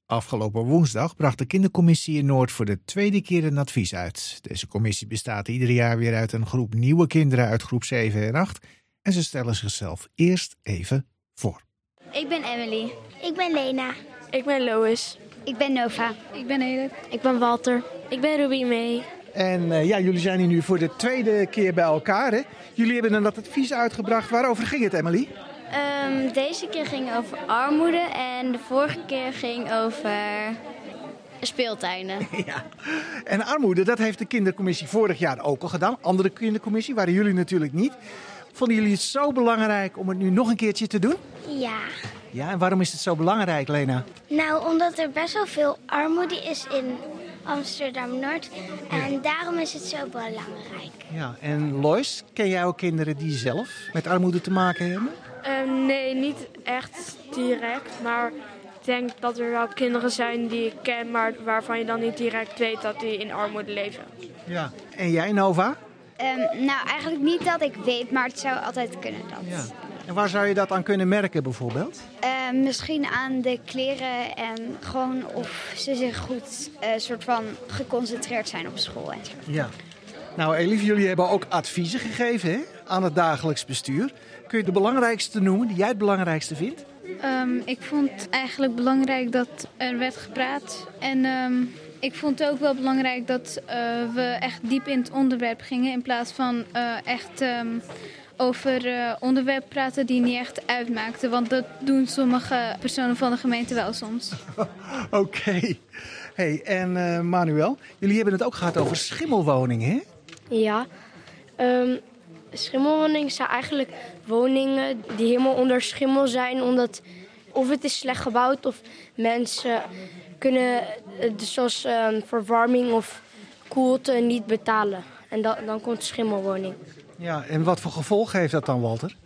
Afgelopen woensdag bracht de kindercommissie in Noord voor de tweede keer een advies uit. Deze commissie bestaat ieder jaar weer uit een groep nieuwe kinderen uit groep 7 en 8. En ze stellen zichzelf eerst even voor. Ik ben Emily. Ik ben Lena. Ik ben Lois. Ik ben Nova. Ik ben Edith. Ik ben Walter. Ik ben Ruby May. En jullie zijn hier nu voor de tweede keer bij elkaar, hè? Jullie hebben een advies uitgebracht. Waarover ging het, Emily? Deze keer ging over armoede en de vorige keer ging over speeltuinen. Ja. En armoede, dat heeft de kindercommissie vorig jaar ook al gedaan. Andere kindercommissie, waren jullie natuurlijk niet. Vonden jullie het zo belangrijk om het nu nog een keertje te doen? Ja. Ja, en waarom is het zo belangrijk, Lena? Nou, omdat er best wel veel armoede is in Amsterdam-Noord. En daarom is het zo belangrijk. Ja, en Lois, ken jij ook kinderen die zelf met armoede te maken hebben? Nee, niet echt direct. Maar ik denk dat er wel kinderen zijn die ik ken, maar waarvan je dan niet direct weet dat die in armoede leven. Ja. En jij, Nova? Nou, eigenlijk niet dat ik weet, maar het zou altijd kunnen dat. Ja. En waar zou je dat aan kunnen merken bijvoorbeeld? Misschien aan de kleren en gewoon of ze zich goed soort van geconcentreerd zijn op school en zo. Ja. Nou, Elif, jullie hebben ook adviezen gegeven, hè, aan het dagelijks bestuur. Kun je de belangrijkste noemen, die jij het belangrijkste vindt? Ik vond eigenlijk belangrijk dat er werd gepraat. En ik vond het ook wel belangrijk dat we echt diep in het onderwerp gingen. In plaats van echt over onderwerpen praten die niet echt uitmaakten. Want dat doen sommige personen van de gemeente wel soms. Oké. Hey, en Manuel, jullie hebben het ook gehad over schimmelwoningen, hè? Ja, schimmelwoningen zijn eigenlijk woningen die helemaal onder schimmel zijn. Omdat of het is slecht gebouwd of mensen kunnen zoals verwarming of koelte niet betalen. En dan komt de schimmelwoning. Ja, en wat voor gevolgen heeft dat dan, Walter?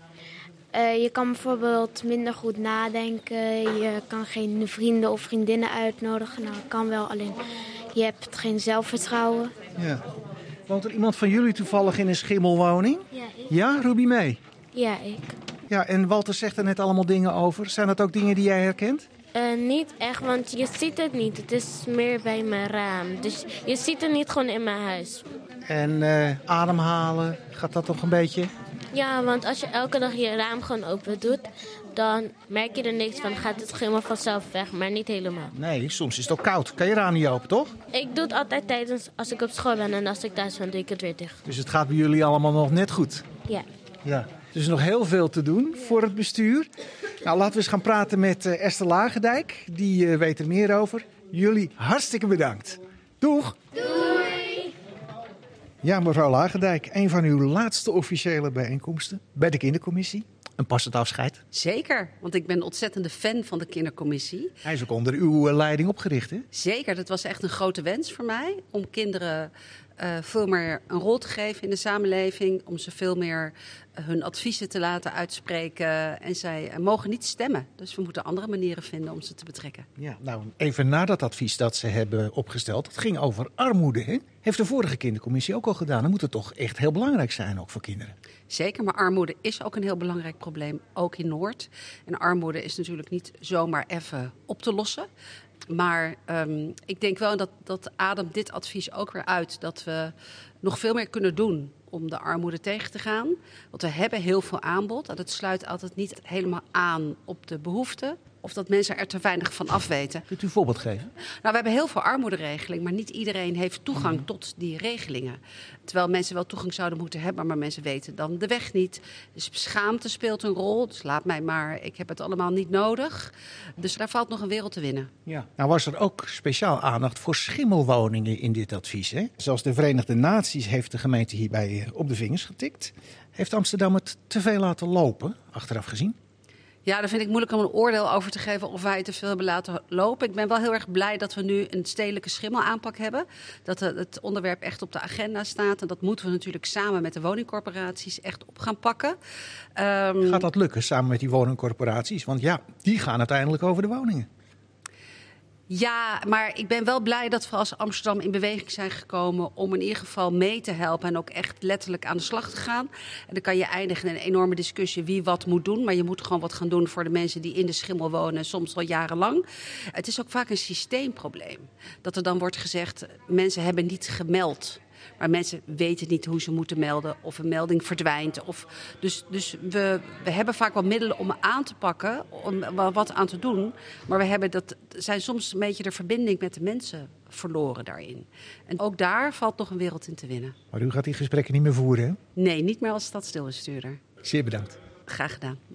Je kan bijvoorbeeld minder goed nadenken. Je kan geen vrienden of vriendinnen uitnodigen. Nou, dat kan wel, alleen je hebt geen zelfvertrouwen. Ja. Woont er iemand van jullie toevallig in een schimmelwoning? Ja, ik. Ja, Ruby mee? Ja, ik. Ja, en Walter zegt er net allemaal dingen over. Zijn dat ook dingen die jij herkent? Niet echt, want je ziet het niet. Het is meer bij mijn raam. Dus je ziet het niet gewoon in mijn huis. En ademhalen, gaat dat toch een beetje? Ja, want als je elke dag je raam gewoon open doet, dan merk je er niks van. Gaat het helemaal vanzelf weg, maar niet helemaal. Nee, soms is het ook koud. Kan je raam niet open, toch? Ik doe het altijd tijdens als ik op school ben en als ik thuis ben, doe ik het weer dicht. Dus het gaat bij jullie allemaal nog net goed? Ja. Ja. Dus nog heel veel te doen voor het bestuur. Nou, laten we eens gaan praten met Esther Lagendijk. Die weet er meer over. Jullie hartstikke bedankt. Doeg! Doei! Ja, mevrouw Lagendijk, een van uw laatste officiële bijeenkomsten bij de kindercommissie. Een passend afscheid. Zeker, want ik ben een ontzettende fan van de kindercommissie. Hij is ook onder uw leiding opgericht, hè? Zeker, dat was echt een grote wens voor mij. Om kinderen veel meer een rol te geven in de samenleving. Om ze veel meer hun adviezen te laten uitspreken. En zij mogen niet stemmen. Dus we moeten andere manieren vinden om ze te betrekken. Ja, nou, even na dat advies dat ze hebben opgesteld. Het ging over armoede, hè? Heeft de vorige kindercommissie ook al gedaan. Dan moet het toch echt heel belangrijk zijn, ook voor kinderen. Zeker, maar armoede is ook een heel belangrijk probleem, ook in Noord. En armoede is natuurlijk niet zomaar even op te lossen. Maar ik denk wel dat ademt dit advies ook weer uit. Dat we nog veel meer kunnen doen om de armoede tegen te gaan. Want we hebben heel veel aanbod. En het sluit altijd niet helemaal aan op de behoeften. Of dat mensen er te weinig van afweten. Kunt u een voorbeeld geven? Nou, we hebben heel veel armoederegeling, maar niet iedereen heeft toegang tot die regelingen. Terwijl mensen wel toegang zouden moeten hebben, maar mensen weten dan de weg niet. Dus schaamte speelt een rol. Dus laat mij maar, ik heb het allemaal niet nodig. Dus daar valt nog een wereld te winnen. Ja. Nou was er ook speciaal aandacht voor schimmelwoningen in dit advies, hè? Zoals de Verenigde Naties heeft de gemeente hierbij op de vingers getikt. Heeft Amsterdam het te veel laten lopen, achteraf gezien? Ja, daar vind ik moeilijk om een oordeel over te geven of wij het te veel hebben laten lopen. Ik ben wel heel erg blij dat we nu een stedelijke schimmelaanpak hebben. Dat het onderwerp echt op de agenda staat. En dat moeten we natuurlijk samen met de woningcorporaties echt op gaan pakken. Gaat dat lukken samen met die woningcorporaties? Want ja, die gaan uiteindelijk over de woningen. Ja, maar ik ben wel blij dat we als Amsterdam in beweging zijn gekomen om in ieder geval mee te helpen en ook echt letterlijk aan de slag te gaan. En dan kan je eindigen in een enorme discussie wie wat moet doen. Maar je moet gewoon wat gaan doen voor de mensen die in de schimmel wonen, soms al jarenlang. Het is ook vaak een systeemprobleem. Dat er dan wordt gezegd, mensen hebben niet gemeld. Maar mensen weten niet hoe ze moeten melden of een melding verdwijnt. Dus we hebben vaak wel middelen om aan te pakken, om wat aan te doen. Maar we zijn soms een beetje de verbinding met de mensen verloren daarin. En ook daar valt nog een wereld in te winnen. Maar u gaat die gesprekken niet meer voeren, hè? Nee, niet meer als stadsdeelbestuurder. Zeer bedankt. Graag gedaan.